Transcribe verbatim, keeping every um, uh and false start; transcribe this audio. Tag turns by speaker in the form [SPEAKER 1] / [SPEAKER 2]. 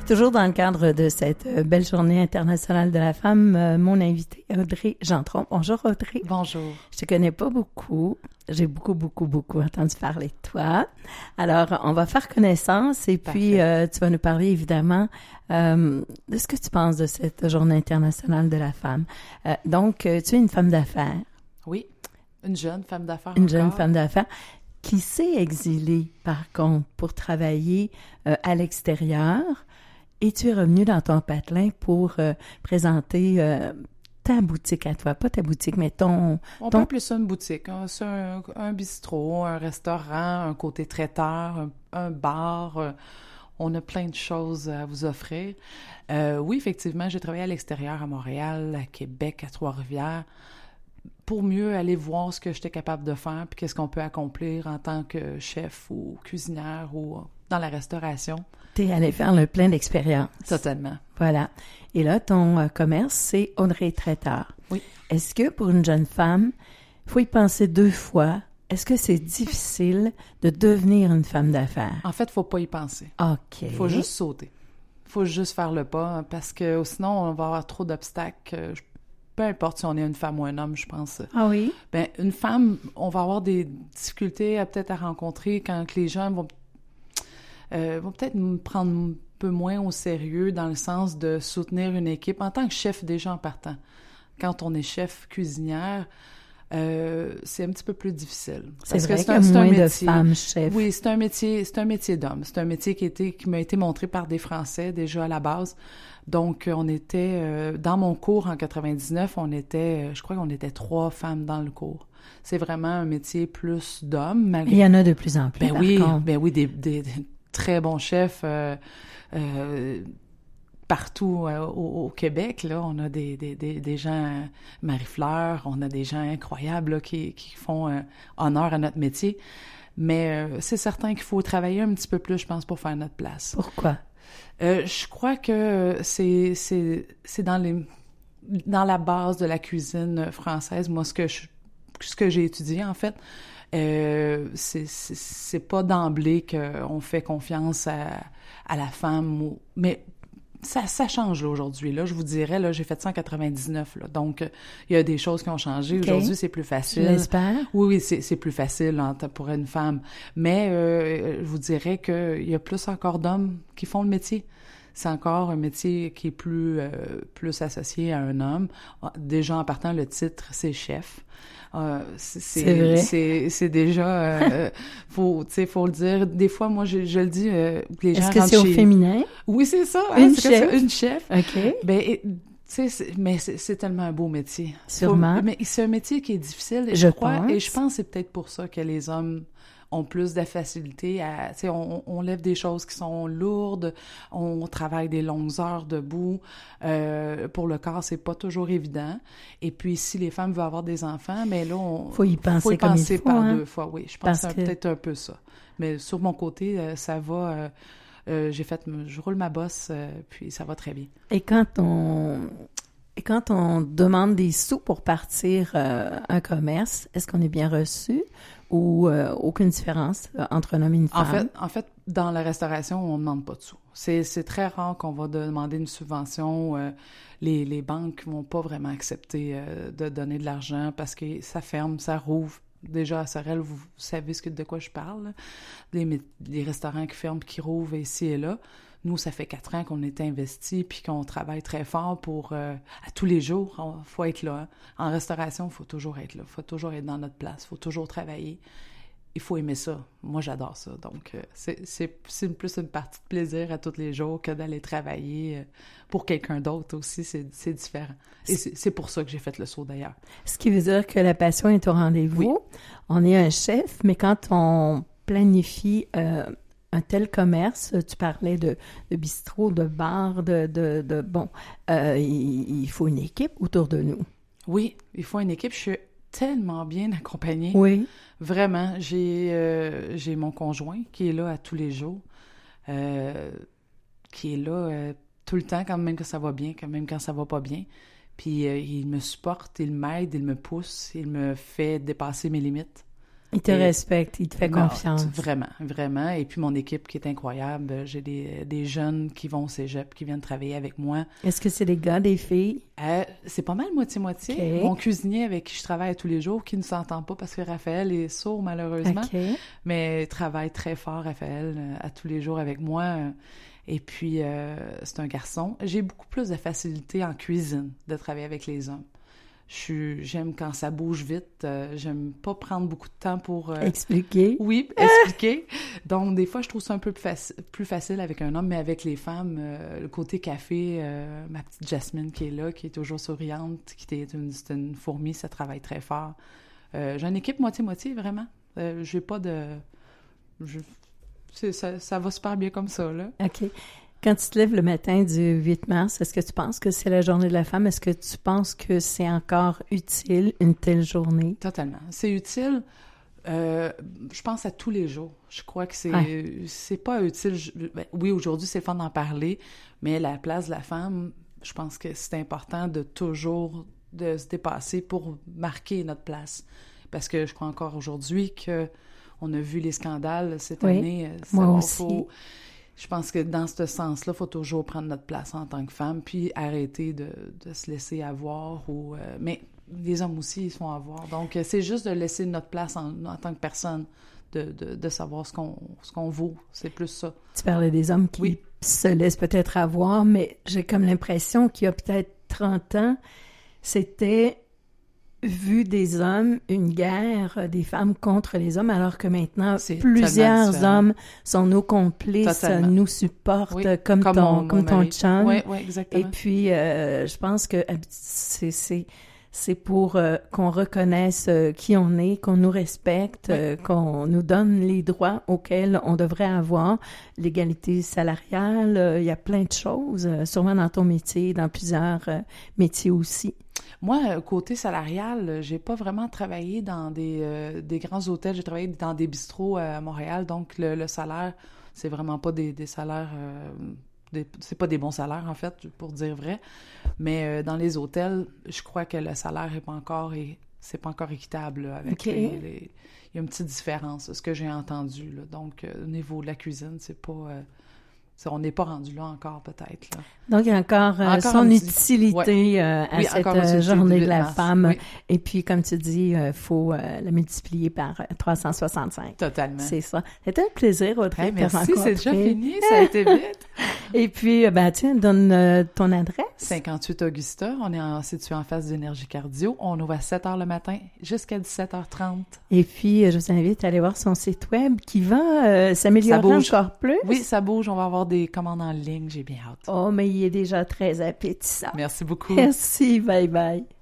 [SPEAKER 1] toujours dans le cadre de cette euh, belle journée internationale de la femme, euh, mon invité Audrey Gendron. Bonjour Audrey.
[SPEAKER 2] Bonjour.
[SPEAKER 1] Je te connais pas beaucoup. J'ai beaucoup, beaucoup, beaucoup entendu parler de toi. Alors, on va faire connaissance et puis euh, tu vas nous parler évidemment euh, de ce que tu penses de cette journée internationale de la femme. Euh, donc, euh, tu es une femme d'affaires.
[SPEAKER 2] Oui, une jeune femme d'affaires.
[SPEAKER 1] Une
[SPEAKER 2] encore.
[SPEAKER 1] jeune femme d'affaires qui s'est exilée, par contre, pour travailler euh, à l'extérieur. Et tu es revenue dans ton patelin pour euh, présenter euh, ta boutique à toi. Pas ta boutique, mais ton...
[SPEAKER 2] On
[SPEAKER 1] ton...
[SPEAKER 2] peut appeler ça une boutique. Hein. C'est un, un bistrot, un restaurant, un côté traiteur, un, un bar. Euh, on a plein de choses à vous offrir. Euh, oui, effectivement, j'ai travaillé à l'extérieur, à Montréal, à Québec, à Trois-Rivières, pour mieux aller voir ce que j'étais capable de faire puis qu'est-ce qu'on peut accomplir en tant que chef ou cuisinière ou dans la restauration.
[SPEAKER 1] T'es allée faire le plein d'expérience.
[SPEAKER 2] Totalement.
[SPEAKER 1] Voilà. Et là, ton euh, commerce, c'est Audrey Traiteur.
[SPEAKER 2] Oui.
[SPEAKER 1] Est-ce que pour une jeune femme, il faut y penser deux fois? Est-ce que c'est difficile de devenir une femme d'affaires?
[SPEAKER 2] En fait, il ne faut pas y penser.
[SPEAKER 1] OK.
[SPEAKER 2] Il faut juste sauter. Il faut juste faire le pas parce que sinon, on va avoir trop d'obstacles. Peu importe si on est une femme ou un homme, je pense.
[SPEAKER 1] Ah oui?
[SPEAKER 2] Ben, une femme, on va avoir des difficultés à peut-être à rencontrer quand les gens vont, euh, vont peut-être me prendre un peu moins au sérieux dans le sens de soutenir une équipe en tant que chef déjà en partant. Quand on est chef cuisinière, euh, c'est un petit peu plus difficile.
[SPEAKER 1] C'est vrai qu'il y a moins de femmes chefs.
[SPEAKER 2] Oui, c'est un métier, c'est un métier d'homme. C'est un métier qui, était, qui m'a été montré par des Français déjà à la base. Donc, on était, euh, dans mon cours en quatre-vingt-dix-neuf, on était, je crois qu'on était trois femmes dans le cours. C'est vraiment un métier plus d'hommes. Malgré...
[SPEAKER 1] Il y en a de plus en plus,
[SPEAKER 2] Ben
[SPEAKER 1] par
[SPEAKER 2] oui,
[SPEAKER 1] contre.
[SPEAKER 2] ben oui, des, des, des très bons chefs euh, euh, partout euh, au, au Québec. Là, on a des, des, des, des gens, euh, Marie-Fleur, on a des gens incroyables là, qui, qui font euh, honneur à notre métier. Mais euh, c'est certain qu'il faut travailler un petit peu plus, je pense, pour faire notre place.
[SPEAKER 1] Pourquoi?
[SPEAKER 2] Euh, je crois que c'est c'est c'est dans les dans la base de la cuisine française. Moi, ce que je ce que j'ai étudié en fait, euh, c'est c'est c'est pas d'emblée qu'on fait confiance à à la femme ou mais ça ça change là aujourd'hui là, je vous dirais là, j'ai fait ça en quatre-vingt-dix-neuf là. Donc il y a des choses qui ont changé. Okay. Aujourd'hui, c'est plus facile.
[SPEAKER 1] J'espère.
[SPEAKER 2] Oui oui, c'est c'est plus facile hein, pour une femme, mais euh, je vous dirais que il y a plus encore d'hommes qui font le métier. C'est encore un métier qui est plus euh, plus associé à un homme. Déjà en partant, le titre c'est chef. Euh, c'est,
[SPEAKER 1] c'est vrai.
[SPEAKER 2] C'est, c'est déjà, euh, faut, tu sais, faut le dire. Des fois, moi, je, je le dis, euh, les gens.
[SPEAKER 1] Est-ce que c'est au
[SPEAKER 2] chez...
[SPEAKER 1] féminin?
[SPEAKER 2] Oui, c'est ça.
[SPEAKER 1] Une
[SPEAKER 2] hein, c'est
[SPEAKER 1] chef.
[SPEAKER 2] Ça, une chef.
[SPEAKER 1] OK.
[SPEAKER 2] Ben, et, tu sais, c'est, mais c'est, c'est tellement un beau métier.
[SPEAKER 1] Sûrement.
[SPEAKER 2] Faut, mais c'est un métier qui est difficile. Et
[SPEAKER 1] je
[SPEAKER 2] je crois,
[SPEAKER 1] pense.
[SPEAKER 2] Et je pense que c'est peut-être pour ça que les hommes ont plus de facilité à, tu sais, on, on lève des choses qui sont lourdes, on travaille des longues heures debout. Euh, pour le corps, c'est pas toujours évident. Et puis, si les femmes veulent avoir des enfants, mais là, on
[SPEAKER 1] faut y penser,
[SPEAKER 2] faut y
[SPEAKER 1] comme
[SPEAKER 2] penser
[SPEAKER 1] il faut,
[SPEAKER 2] par
[SPEAKER 1] hein?
[SPEAKER 2] deux fois. Oui, je pense
[SPEAKER 1] Parce
[SPEAKER 2] que c'est
[SPEAKER 1] que...
[SPEAKER 2] peut-être un peu ça. Mais sur mon côté, euh, ça va. Euh, euh, j'ai fait, je roule ma bosse, euh, puis ça va très bien.
[SPEAKER 1] Et quand on Et quand on demande des sous pour partir euh, un commerce, est-ce qu'on est bien reçu ou euh, aucune différence euh, entre un homme et une femme?
[SPEAKER 2] En fait, en fait, dans la restauration, on ne demande pas de sous. C'est, c'est très rare qu'on va demander une subvention. Euh, les, les banques vont pas vraiment accepter euh, de donner de l'argent parce que ça ferme, ça rouvre. Déjà, à Sorel, vous, vous savez ce que, de quoi je parle. Les, les restaurants qui ferment, qui rouvrent ici et là. Nous, ça fait quatre ans qu'on est investis puis qu'on travaille très fort pour... Euh, à tous les jours, il faut être là. Hein. En restauration, il faut toujours être là. Il faut toujours être dans notre place. Il faut toujours travailler. Il faut aimer ça. Moi, j'adore ça. Donc, euh, c'est, c'est, c'est plus une partie de plaisir à tous les jours que d'aller travailler. Euh, pour quelqu'un d'autre aussi, c'est, c'est différent. Et c'est, c'est pour ça que j'ai fait le saut, d'ailleurs.
[SPEAKER 1] Ce qui veut dire que la passion est au rendez-vous. Oui. On est un chef, mais quand on planifie... Euh, un tel commerce, tu parlais de, de bistrot, de bar, de, de, de bon, euh, il, il faut une équipe autour de nous.
[SPEAKER 2] Oui, il faut une équipe. Je suis tellement bien accompagnée.
[SPEAKER 1] Oui.
[SPEAKER 2] Vraiment, j'ai, euh, j'ai mon conjoint qui est là à tous les jours, euh, qui est là euh, tout le temps, quand même que ça va bien, quand même quand ça va pas bien. Puis euh, il me supporte, il m'aide, il me pousse, il me fait dépasser mes limites.
[SPEAKER 1] Il te
[SPEAKER 2] Et,
[SPEAKER 1] respecte, il te fait
[SPEAKER 2] non,
[SPEAKER 1] confiance.
[SPEAKER 2] Vraiment, vraiment. Et puis mon équipe qui est incroyable. J'ai des, des jeunes qui vont au cégep, qui viennent travailler avec moi.
[SPEAKER 1] Est-ce que c'est des gars, des filles?
[SPEAKER 2] Euh, c'est pas mal moitié-moitié.
[SPEAKER 1] Okay.
[SPEAKER 2] Mon cuisinier avec qui je travaille tous les jours, qui ne s'entend pas parce que Raphaël est sourd malheureusement,
[SPEAKER 1] okay.
[SPEAKER 2] mais il travaille très fort, Raphaël, à tous les jours avec moi. Et puis, euh, c'est un garçon. J'ai beaucoup plus de facilité en cuisine de travailler avec les hommes. Je suis, j'aime quand ça bouge vite. Euh, j'aime pas prendre beaucoup de temps pour... Euh,
[SPEAKER 1] expliquer.
[SPEAKER 2] Oui, expliquer. Donc, des fois, je trouve ça un peu plus, faci- plus facile avec un homme, mais avec les femmes, euh, le côté café, euh, ma petite Jasmine qui est là, qui est toujours souriante, qui est une, c'est une fourmi, ça travaille très fort. Euh, j'ai une équipe moitié-moitié, vraiment. Euh, j'ai pas de... Je, c'est, ça, ça va super bien comme ça, là.
[SPEAKER 1] OK. Quand tu te lèves le matin du huit mars, est-ce que tu penses que c'est la journée de la femme? Est-ce que tu penses que c'est encore utile, une telle journée?
[SPEAKER 2] Totalement. C'est utile, euh, je pense, à tous les jours. Je crois que c'est
[SPEAKER 1] ouais.
[SPEAKER 2] c'est pas utile. Je, ben, oui, aujourd'hui, c'est le fun d'en parler, mais la place de la femme, je pense que c'est important de toujours de se dépasser pour marquer notre place. Parce que je crois encore aujourd'hui que on a vu les scandales cette
[SPEAKER 1] oui,
[SPEAKER 2] année. Ça,
[SPEAKER 1] moi aussi.
[SPEAKER 2] Faut, je pense que dans ce sens-là, il faut toujours prendre notre place en tant que femme, puis arrêter de, de se laisser avoir. Ou, euh, mais les hommes aussi, ils se font avoir. Donc, c'est juste de laisser notre place en, en tant que personne, de, de, de savoir ce qu'on, ce qu'on vaut. C'est plus ça.
[SPEAKER 1] Tu parlais des hommes qui
[SPEAKER 2] oui.
[SPEAKER 1] se laissent peut-être avoir, mais j'ai comme l'impression qu'il y a peut-être trente ans, c'était... vu des hommes, une guerre des femmes contre les hommes, alors que maintenant, c'est plusieurs hommes sont nos complices, totalement. Nous supportent oui, comme, comme ton, mon, comme mon ton chum.
[SPEAKER 2] Oui, oui, exactement.
[SPEAKER 1] Et puis, euh, je pense que c'est, c'est, c'est pour euh, qu'on reconnaisse euh, qui on est, qu'on nous respecte, oui. euh, qu'on nous donne les droits auxquels on devrait avoir, l'égalité salariale, euh, il y a plein de choses, euh, sûrement dans ton métier, dans plusieurs euh, métiers aussi.
[SPEAKER 2] Moi, côté salarial, j'ai pas vraiment travaillé dans des, euh, des grands hôtels. J'ai travaillé dans des bistrots à Montréal, donc le, le salaire, c'est vraiment pas des, des salaires... Euh, des, c'est pas des bons salaires, en fait, pour dire vrai. Mais euh, dans les hôtels, je crois que le salaire est pas encore... Et, c'est pas encore équitable. Là, avec
[SPEAKER 1] okay.
[SPEAKER 2] les, les... Il y a une petite différence, ce que j'ai entendu. Là. Donc, euh, au niveau de la cuisine, c'est pas... Euh, on n'est pas rendu là encore, peut-être. Là.
[SPEAKER 1] Donc, il y a encore, euh, encore son utilité ouais. euh, à
[SPEAKER 2] oui,
[SPEAKER 1] cette euh, journée de la mars. femme.
[SPEAKER 2] Oui.
[SPEAKER 1] Et puis, comme tu dis, il euh, faut euh, la multiplier par trois cent soixante-cinq.
[SPEAKER 2] Totalement.
[SPEAKER 1] C'est ça. C'était un plaisir, Audrey,
[SPEAKER 2] hey,
[SPEAKER 1] de te
[SPEAKER 2] merci,
[SPEAKER 1] rencontrer.
[SPEAKER 2] C'est déjà fini, ça a été vite.
[SPEAKER 1] Et puis, ben tiens, donne euh, ton adresse.
[SPEAKER 2] cinquante-huit Augusta, on est en, situé en face d'Énergie Cardio. On ouvre à sept heures le matin jusqu'à dix-sept heures trente.
[SPEAKER 1] Et puis, je vous invite à aller voir son site web qui va euh, s'améliorer encore plus.
[SPEAKER 2] Oui, ça bouge. On va avoir des commandes en ligne. J'ai bien hâte.
[SPEAKER 1] Oh, mais il est déjà très appétissant.
[SPEAKER 2] Merci beaucoup.
[SPEAKER 1] Merci. Bye bye.